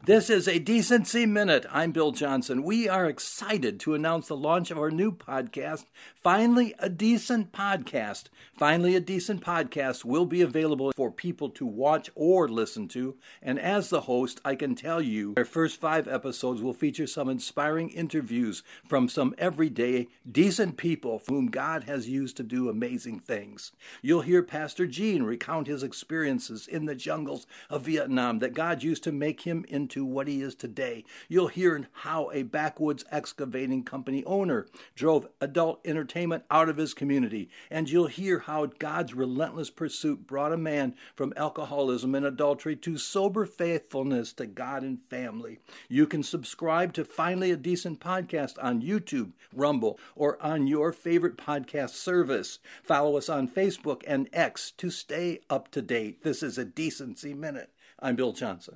This is a Decency Minute. I'm Bill Johnson. We are excited to announce the launch of our new podcast, Finally a Decent Podcast. Finally a Decent Podcast will be available for people to watch or listen to. And as the host, I can tell you our first 5 episodes will feature some inspiring interviews from some everyday, decent people whom God has used to do amazing things. You'll hear Pastor Gene recount his experiences in the jungles of Vietnam that God used to make him into what he is today. You'll hear how a backwoods excavating company owner drove adult entertainment out of his community. And you'll hear how God's relentless pursuit brought a man from alcoholism and adultery to sober faithfulness to God and family. You can subscribe to Finally a Decent Podcast on YouTube, Rumble, or on your favorite podcast service. Follow us on Facebook and X to stay up to date. This is a Decency Minute. I'm Bill Johnson.